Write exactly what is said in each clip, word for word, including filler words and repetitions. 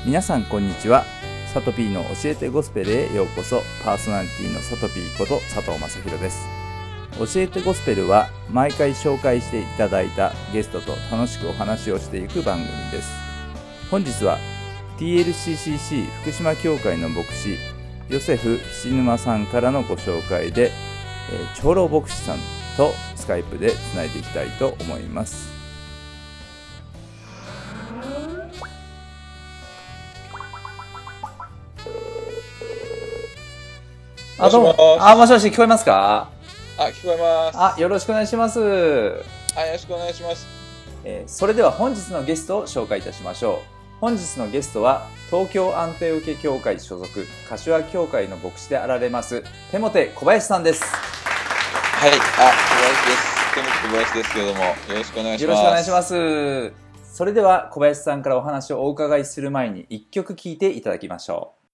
皆さんこんにちは。サトピーの教えてゴスペルへようこそ。パーソナリティのサトピーこと佐藤正弘です。教えてゴスペルは毎回紹介していただいたゲストと楽しくお話をしていく番組です。本日は ティーエルシーシーシー 福島教会の牧師ヨセフ菱沼さんからのご紹介で、えー、長老牧師さんとスカイプでつないでいきたいと思います。あ、どうも。あ、もしもし、聞こえますか？ あ、聞こえます。 あ、よろしくお願いします。 あ、よろしくお願いします。 えー、それでは本日のゲストを紹介いたしましょう。本日のゲストは東京アンテオケ教会所属柏教会の牧師であられますテモテ小林さんです。 はい、あ、小林です。テモテ小林ですけれども、よろしくお願いします。 よろしくお願いします。それでは小林さんからお話をお伺いする前に一曲聴いていただきましょう。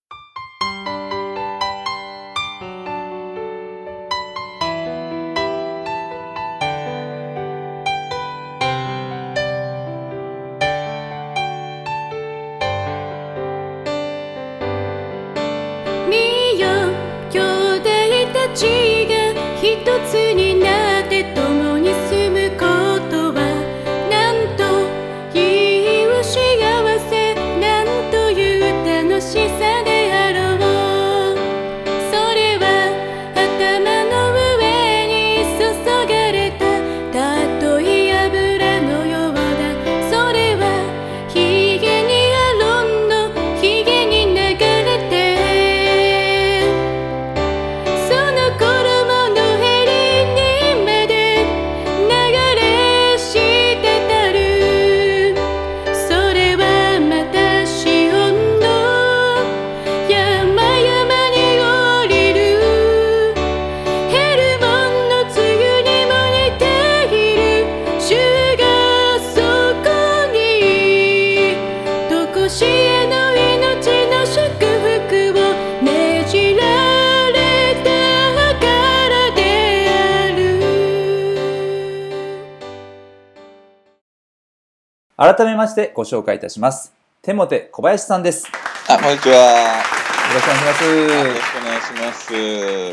改めましてご紹介いたします。テモテ小林さんです。 あ、こんにちは。よろしくお願いします。よろしくお願いします。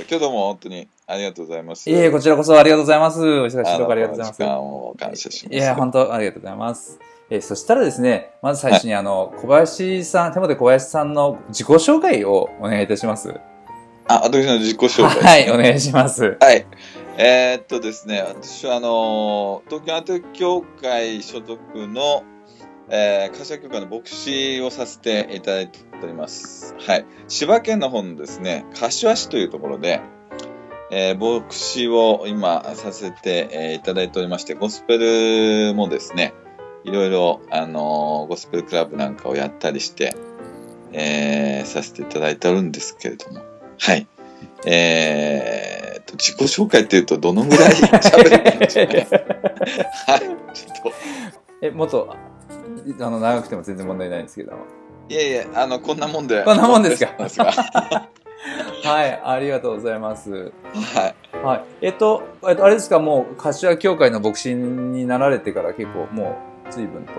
今日どうも本当にありがとうございます。 いえ、こちらこそありがとうございます。お忙しいところありがとうございます。 時間を感謝します。 いや、本当ありがとうございます。えそしたらですね、まず最初にあの、はい、小林さん、テモテ小林さんの自己紹介をお願いいたします。 あ、私の自己紹介です、ね。 はい、お願いします。 はい。えー、っとですね、私はあの、東京アンテオケ教会所属のえー、柏教会の牧師をさせていただいております。はい。千葉県の方のですね、柏市というところで、えー、牧師を今させて、えー、いただいておりまして、ゴスペルもですね、いろいろ、あのー、ゴスペルクラブなんかをやったりして、えー、させていただいておるんですけれども、はい。えー、と、自己紹介っていうとどのぐらい喋ればいいんでしょうね。はい。ちょっと。 え、もっと、あの長くても全然問題ないんですけど。 いやいや、あのこんなもんで。 こんなもんですか。はい、ありがとうございます。はい。はい。えっと、えっと、あれですか、もう柏教会の牧師になられてから結構もう随分と。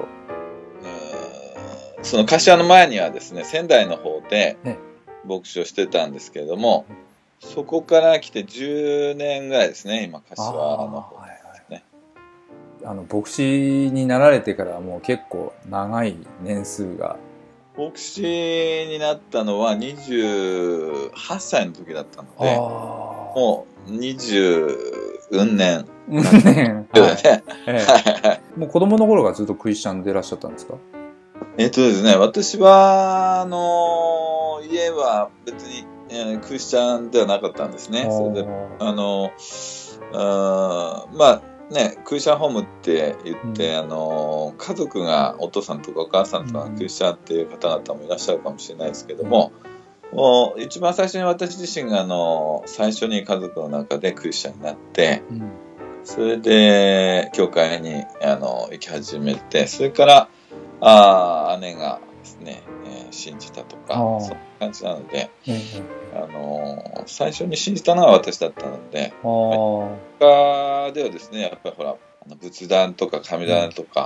その柏の前にはですね、仙台の方で牧師をしてたんですけれども、ね、そこから来てじゅうねんぐらいですね、今柏の方ですね。 あの牧師になられてからもう結構長い年数が。 牧師になったのはにじゅうはっさいの時だったので、もうにじゅうねん。 ねもう子供の頃からずっとクリスチャンでいらっしゃったんですか？ えっとですね、私はあの家は別に、えー、クリスチャンではなかったんですね。それであのあまあね、クリスチャンホームって言って、うん、あの家族がお父さんとかお母さんとかクリスチャンっていう方々もいらっしゃるかもしれないですけども、うん、もう一番最初に私自身があの最初に家族の中でクリスチャンになって、うん、それで教会にあの行き始めて、それからあ姉がですね、えー、信じたとかそういう感じなので、うん、あの最初に信じたのは私だったので、他ではですね、やっぱりほら仏壇とか神棚とか、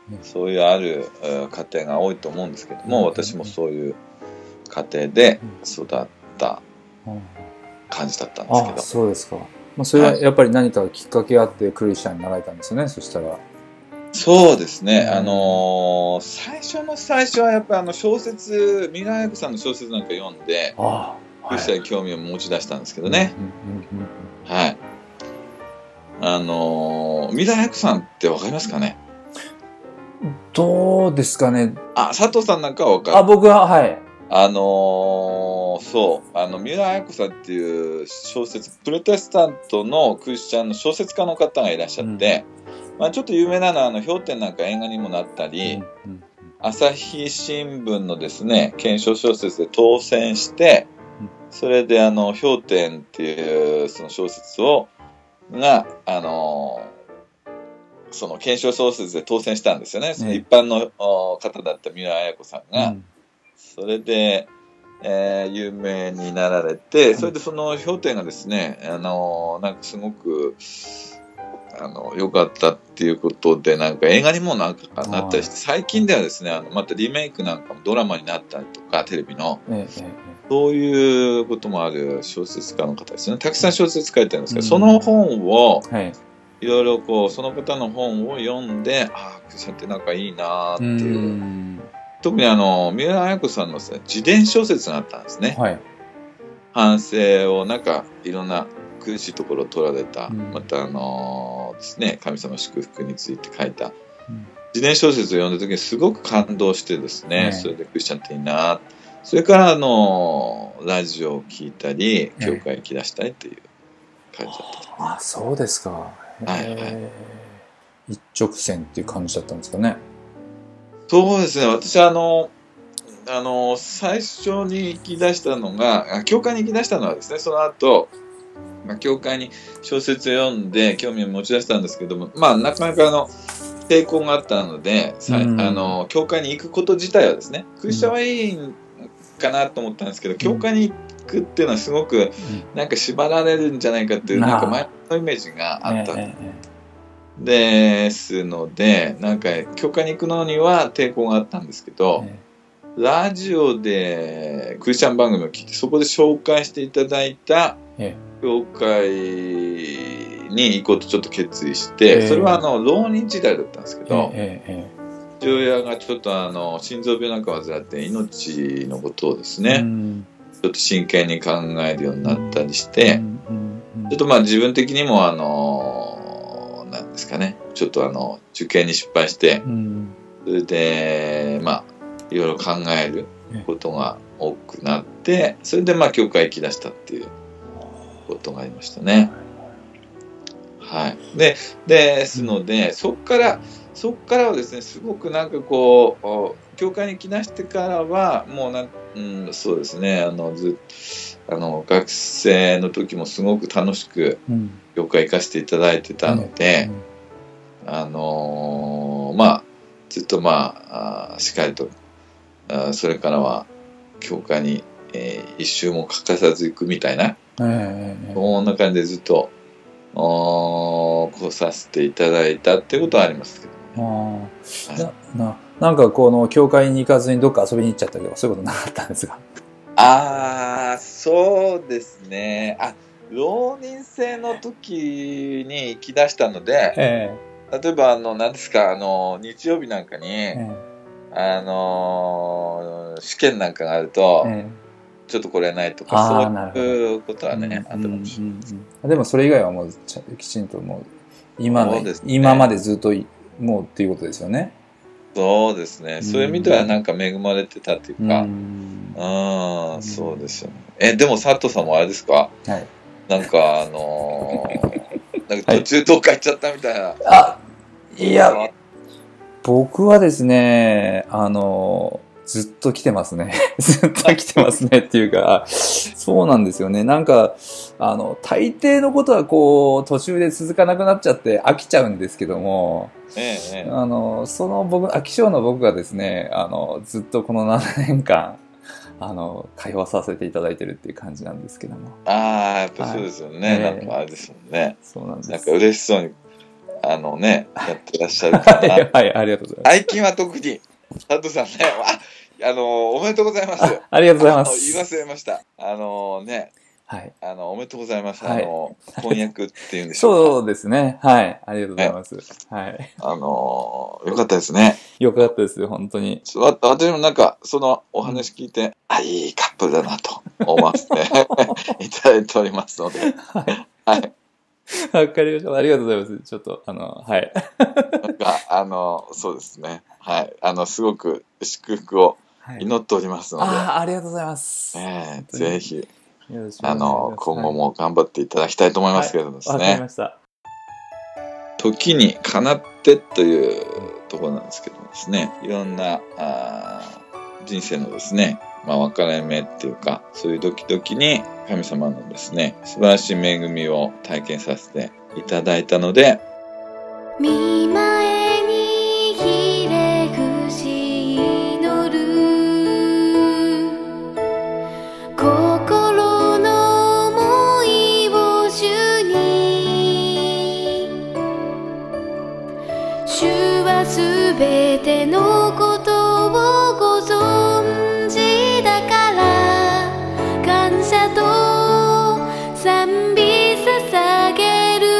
そういうある家庭が多いと思うんですけども、私もそういう家庭で育った感じだったんですけど。 あ、そうですか。まあ、それはやっぱり何かきっかけあってクリスチャンになられたんですよね、そしたら。 そうですね、あのー、最初の最初はやっぱりあの小説、三浦綾子さんの小説なんか読んで、 ああ、 クリスチャンに興味を持ち出したんですけどね。はい。あのー、三浦綾子さんってわかりますかね？ どうですかね。 あ、佐藤さんなんかはわかる。 あ、僕は、はい。 あのー、そう、あの、三浦綾子さんっていう小説、プロテスタントのクリスチャンの小説家の方がいらっしゃって、うん、まあちょっと有名なのは、あの、氷点なんか映画にもなったり、うんうん、朝日新聞のですね、検証小説で当選して、うん、それであの、氷点っていうその小説を、が、あのー、その検証小説で当選したんですよね。ね、その一般の方だった三浦綾子さんが、うん、それで、えー、有名になられて、それでその氷点がですね、あのー、なんかすごく、あの、良かったっていうことで、なんか映画にもなんかなったりして、最近ではですね、あの、またリメイクなんかもドラマになったりとか、テレビの、ええ、そういうこともある小説家の方ですね。たくさん小説書いてるんですけど、うん、その本を、はいいろいろこう、その方の本を読んで、ああ、クリスチャンってなんかいいなーっていう。う特にあの、三浦綾子さんのですね、自伝小説があったんですね。はい。反省をなんか、いろんな苦しいところを取られた、うん、またあのー、ですね、神様の祝福について書いた、うん、自伝小説を読んだ時にすごく感動してですね、ねそれでクリスチャンっていいなそれからあのー、ラジオを聞いたり、教会に来だしたりっていう感じだった。 あ、そうですか。はいはい、一直線っていう感じだったんですかね。 そうですね。私はあのあの最初に行き出したのが教会に行き出したのはですね、その後、まあ、教会に小説を読んで興味を持ち出したんですけども、まあなかなかあの抵抗があったので、うん、あの教会に行くこと自体はですね、クリスチャンはいいんかなと思ったんですけど、うん、教会に行くっていうのはすごくなんか縛られるんじゃないかっていう、うん、なんか前のイメージがあった。ええですので、なんか教会に行くのには抵抗があったんですけど、ええ、ラジオでクリスチャン番組を聞いて、そこで紹介していただいた教会に行こうとちょっと決意して、ええ、それはあの浪人時代だったんですけど、ええ、父親がちょっとあの心臓病なんかを患って命のことをですね、うん、ちょっと真剣に考えるようになったりして、うんうんうん、ちょっとまあ自分的にもあのなんですかね、ちょっとあの受験に失敗して、うん、それでまあいろいろ考えることが多くなって、それでまあ教会行き出したっていうことがありましたね。はい。でですので、うん、そこからそこからはですね、すごくなんかこう教会に行き出してからはもうなん、うん、そうですね、あのずあの学生の時もすごく楽しく、うん教会行かせていただいてたので、うん、あのー、まあずっとまあしっかりとあそれからは教会に、えー、一周も欠かさず行くみたいな、えー、こんな感じでずっと来させていただいたっていうことはありますけど、ね、 あ、はい、な, な, なんかこの教会に行かずにどっか遊びに行っちゃったりとかそういうことなかったんですか？ ああ、そうですね。あ浪人生の時に行き出したので、えー、例えばあの何ですかあの日曜日なんかに、えー、あの試験なんかがあると、えー、ちょっとこれないとかそういうことはねあったかもしれないです、 うん、でもそれ以外はもうきちんともう 今, の、ね、今までずっともうっていうことですよね。 そうですね。そういう意味ではなんか恵まれてたっていうか、うん、ああそうですよね。えでも佐藤さんもあれですか？はい。なんかあのー、なんか途中どっか行っちゃったみたいな。はい、 あ、いや、僕はですね、あのー、ずっと来てますね。ずっと来てますねっていうか、そうなんですよね。なんか、あの、大抵のことはこう、途中で続かなくなっちゃって飽きちゃうんですけども、ええ、あの、その僕、飽き性の僕がですね、あの、ずっとこのななねんかん、あの、会話させていただいてるっていう感じなんですけども。 ああ、やっぱそうですよね。はい、なんかあれですもんね。 そうなんです。 なんか嬉しそうにあのね、やってらっしゃるかな。 はい、はい、ありがとうございます。 最近は特に、佐藤さんね、あ、あの、おめでとうございます。 あ、ありがとうございます。 言い忘れました。あのね、 はい。 あの、おめでとうございます。 はい、 あの、婚約っていうんでしょうか。 そうですね。はい。ありがとうございます。はい。 あの、よかったですね。 よかったですよ、本当に。 わ私もなんか、そのお話聞いて、うん、あ、いいカップルだなと思わせていただいておりますので。はい。はい。 わかりました。ありがとうございます。ちょっと、あの、はい。 なんか、あの、そうですね。はい。あの、すごく祝福を祈っておりますので。はい、 ああ、ありがとうございます。 えー、ぜひ、 よろしくあの、今後も頑張っていただきたいと思いますけれどもですね。 わ、はい、かりました。 時にかなってというところなんですけどもですね、いろんなあ人生のですね、まあ分かれ目っていうか、そういうドキドキに神様のですね、素晴らしい恵みを体験させていただいたので、 見前にひれ伏し祈る心の想いを主に、主はすべてのことをご存知だから感謝と賛美捧げる。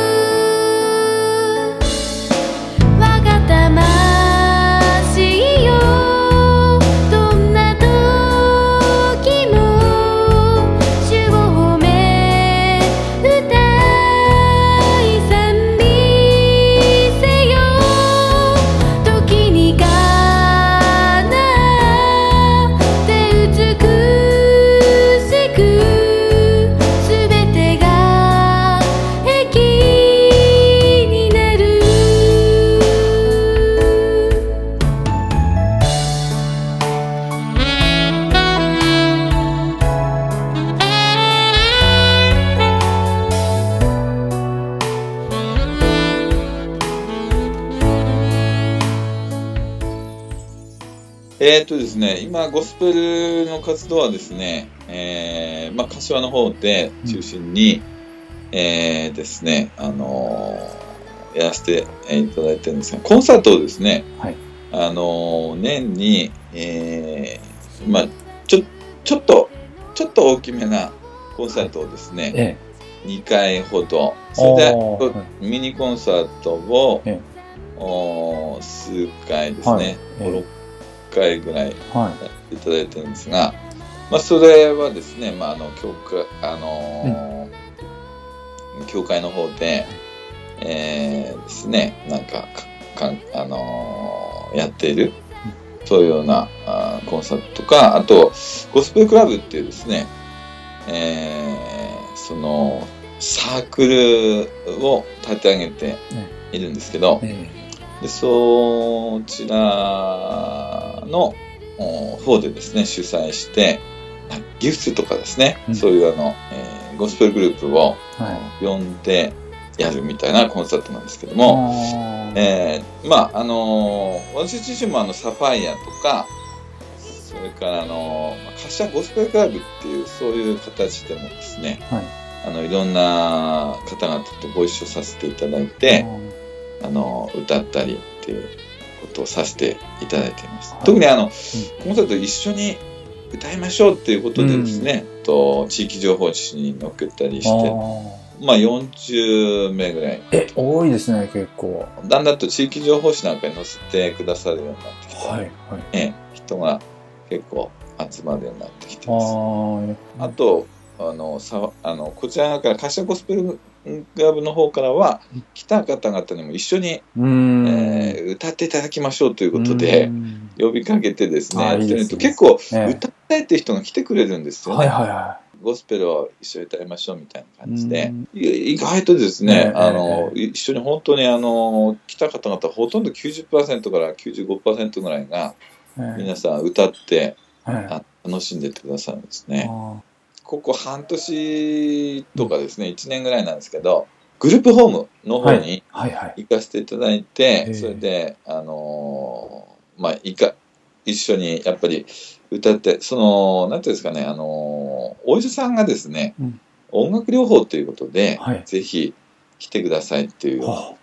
えーとですね、今、ゴスペルの活動はですね、えーまあ、柏の方で中心に、うん、えー、ですね、あのー、やらせていただいてるんですが、コンサートをですね、はい、あのー、年に、えー、まあ、ちょ、ちょっと、ちょっと大きめなコンサートをですね、ええ、にかいほど、それで、はい、ミニコンサートを、ええ、お数回ですね、はい、ろっかいぐらいやっていただいてるんですが、はい、まあ、それはですね、まあ、あの教会、あのーうん、教会の方で、えー、ですね、なんかかか、あのー、やっている、そういうようなあコンサートとか、あとゴスペルクラブっていうですね、えー、そのサークルを立て上げているんですけど、うん、でそちらの方でですね、主催して、ギフトとかですね、うん、そういうあの、えー、ゴスペルグループを呼んでやるみたいなコンサートなんですけども、はい、えー、まあ、あのー、私自身もあの、サファイアとか、それからあのー、柏ゴスペルクラブっていう、そういう形でもですね、はい、あの、いろんな方々とご一緒させていただいて、あの、歌ったりっていうことをさせていただいています。はい、特にあの、うん、コンサート一緒に歌いましょうっていうことでですね、うん、と地域情報誌に載っけたりして、まあよんじゅうめいぐらい。 え、多いですね、結構。 だんだんと地域情報誌なんかに載せてくださるようになってきて、はいはい、え人が結構集まるようになってきてます。あ, あと、あの、さあのこちらから柏ゴスペルクラブの方からは来た方々にも一緒に、えー、歌っていただきましょうということで呼びかけてですね、やってみると結構歌いたいっていう人が来てくれるんですよね。はいはいはい、ゴスペルを一緒に歌いましょうみたいな感じで、意外とですね、あの一緒に本当にあの来た方々ほとんど きゅうじゅっパーセント から きゅうじゅうごパーセント ぐらいが皆さん歌って楽しんでってくださるんですね。ここ半年とかですね、いちねんぐらいなんですけど、グループホームの方に行かせていただいて、はいはいはい、それで、あのー、まあ、いか、一緒にやっぱり歌って、その、なんていうんですかね、あのー、お医者さんがですね、うん、音楽療法ということで、はい、ぜひ来てくださいっていう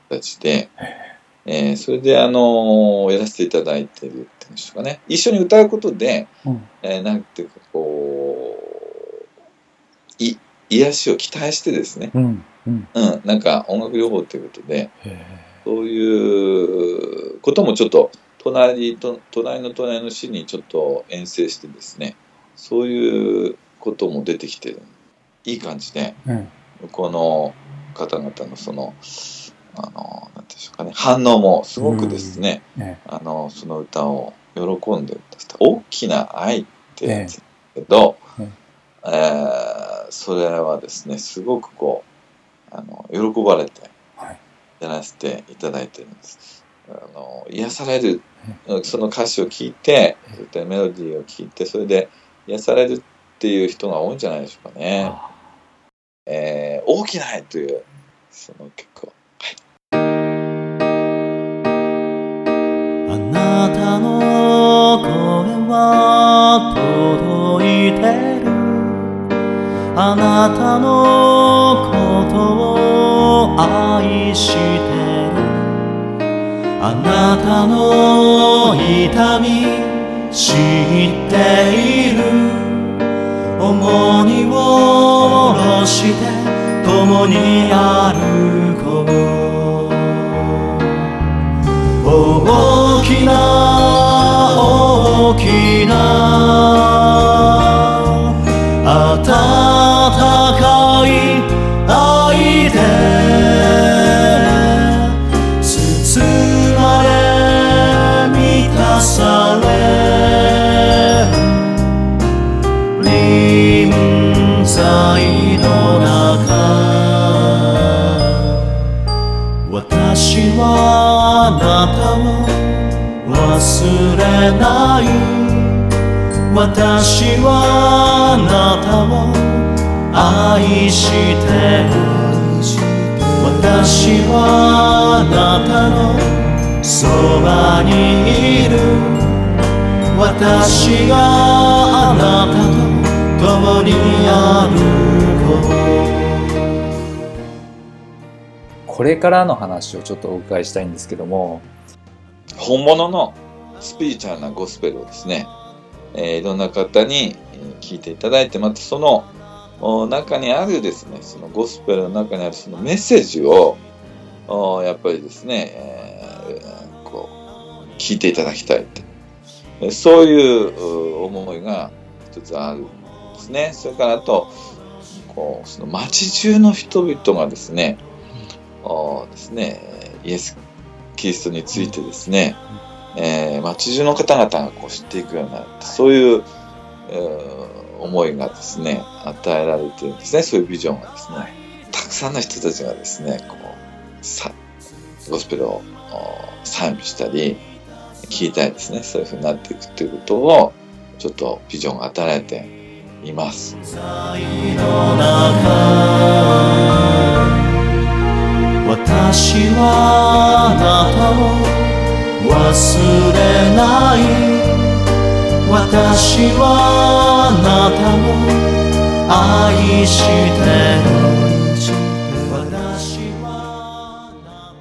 形で、えー、それであのー、やらせていただいているっていうんですかね。一緒に歌うことで、うん、えー、なんていうかこう、い、癒しを期待してですね、うんうん、うん、なんか音楽療法ということで、そういうこともちょっと隣と、隣の隣の市にちょっと遠征してですね、そういうことも出てきてる。いい感じで、うん、向こうの方々のその、あの、なんていうんでしょうかね、反応もすごくですね、うんね、あの、その歌を喜んで歌った。大きな愛ってやつだけど、ねえーえー、それはですね、すごくこう、あの、喜ばれて、やらせていただいてるんです。あの、癒される、その歌詞を聞いて、そういったメロディーを聞いて、それで癒されるっていう人が多いんじゃないでしょうかね。えー、大きな愛という、その曲を。はい。 あなたの声は届いてる。あなたのことを愛してる。あなたの痛み知っている。重荷を下ろして共に歩こう。大きな大きな温かい愛で包まれ満たされ臨在の中、私はあなたを忘れない。私はあなたを愛してる。私はあなたのそばにいる。私があなたと共に歩こう。これからの話をちょっとお伺いしたいんですけども、 本物のスピリチュアルなゴスペルをですね、えー、いろんな方に聞いていただいて、またその中にあるですね、そのゴスペルの中にあるそのメッセージをやっぱりですね、えー、こう聞いていただきたいって、そういう思いが一つあるんですね。それからあとこうその街中の人々がですね、ですね、イエス・キリストについてですね、えー、街中の方々がこう知っていくようになる、そういう、えー、思いがですね与えられているんですね。そういうビジョンがですね、たくさんの人たちがですねこうさゴスペルを賛美したり聞いたりですね、そういう風になっていくということをちょっとビジョンが与えられています。 私はあなたを忘れない。私はあなたを愛してる。私はあな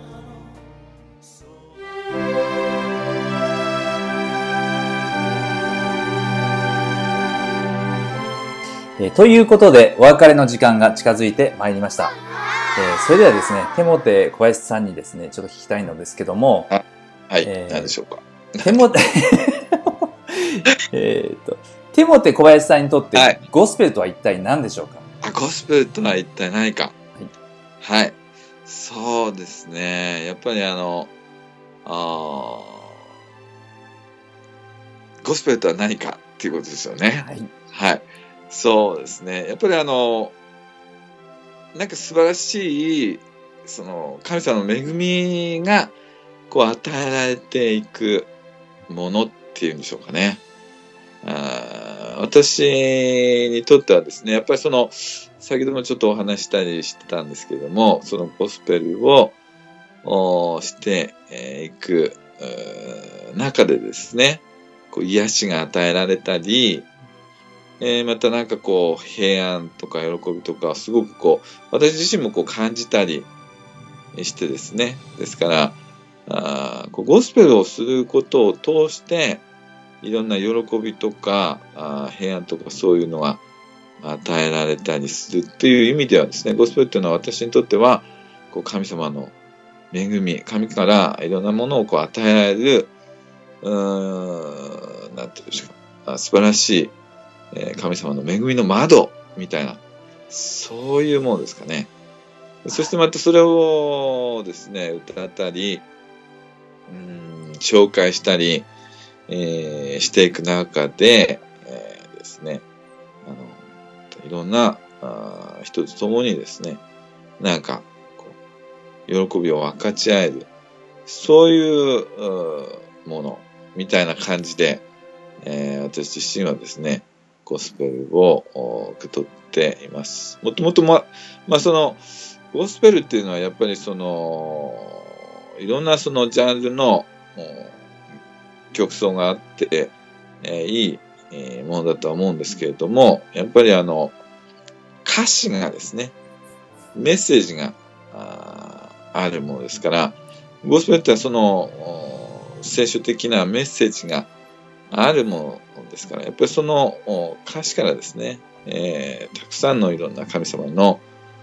たの。えー、ということでお別れの時間が近づいてまいりました。えー、それではですね、テモテ小林さんにですね、ちょっと聞きたいのですけども、 はい、えー、何でしょうか。 テモテ、えっと、テモテ小林さんにとって、はい、ゴスペルとは一体何でしょうか。 ゴスペルとは一体何か。はい。はい、そうですね。やっぱりあの、あゴスペルとは何かっていうことですよね。はい。はい。そうですね。やっぱりあの、なんか素晴らしい、その、神様の恵みが、こう、与えられていくものっていうんでしょうかね。あ私にとってはですね、やっぱりその、先ほどもちょっとお話したりしてたんですけれども、そのゴスペルをしていく中でですね、こう癒しが与えられたり、えー、またなんかこう平安とか喜びとかすごくこう私自身もこう感じたり、えしてですね、ですから、あこうゴスペルをすることを通して、いろんな喜びとか、あ平安とかそういうのが与えられたりするっていう意味ではですね、ゴスペルっていうのは私にとっては、こう神様の恵み、神からいろんなものをこう与えられる、うーん、なんていうんですか、素晴らしい、えー、神様の恵みの窓みたいな、そういうものですかね。そしてまたそれをですね、歌ったり、うーん、紹介したり、えー、していく中で、えー、ですね、あの、いろんなあ人と共にですね、なんか、こう、喜びを分かち合える、そういう、うもの、みたいな感じで、えー、私自身はですね、ゴスペルを受け取っています。もともと、ま、まあ、その、ゴスペルっていうのはやっぱりその、いろんなそのジャンルの曲奏があって、えー、いい、えー、ものだとは思うんですけれども、やっぱりあの、歌詞がですね、メッセージが あ, あるものですから、ゴスペルってその、聖書的なメッセージがあるものですから、やっぱりその歌詞からですね、えー、たくさんのいろんな神様の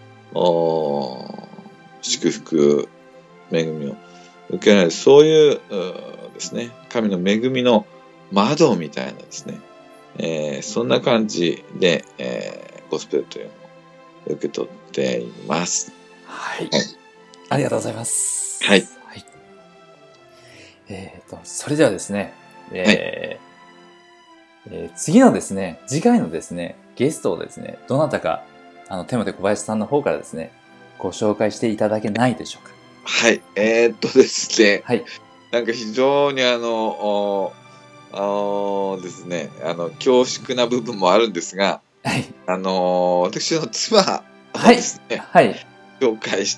祝福、恵みを受けられる、そういうですね、神の恵みの窓みたいなですね、えー、そんな感じで、えー、ゴスペルというのを受け取っています。 はい。はい、ありがとうございます。 はい。 はい、えっと、それではですね、えーはいえー、次のですね、次回のですね、ゲストをですね、どなたか、あの、手元小林さんの方からですね、ご紹介していただけないでしょうか。 はい。えー、っとですね、 はい。 なんか非常にあの、あのですね、あの、恐縮な部分もあるんですが、 はい。 あの、私の妻をですね、 はい。はい、 紹介して、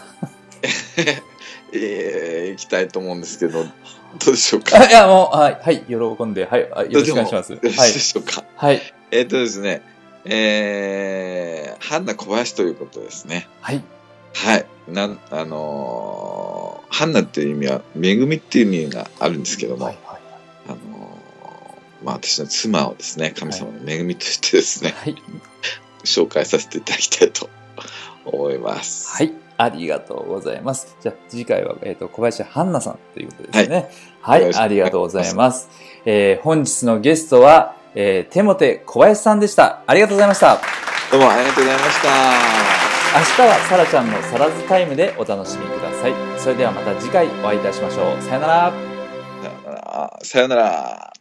えー、いきたいと思うんですけど、どうでしょうか。 いや、もう、はい、はい、喜んで、はい、よろしくお願いします。 よろしいでしょうか。 はい。 えー、っとですね、えー、ハンナ小林ということですね。 はい。 はい。なん、あのー、ハンナっていう意味は、恵みっていう意味があるんですけども、はいはい、あのー、まあ私の妻をですね、神様の恵みとしてですね、はい、紹介させていただきたいと思います。 はい。ありがとうございます。じゃあ次回は、えっと、小林ハンナさんということですね。はい。はい、ありがとうございます。えー、本日のゲストは、えー、テモテ小林さんでした。ありがとうございました。 どうもありがとうございました。 明日はサラちゃんのサラズタイムでお楽しみください。それではまた次回お会いいたしましょう。さよなら。 さよなら。さよなら。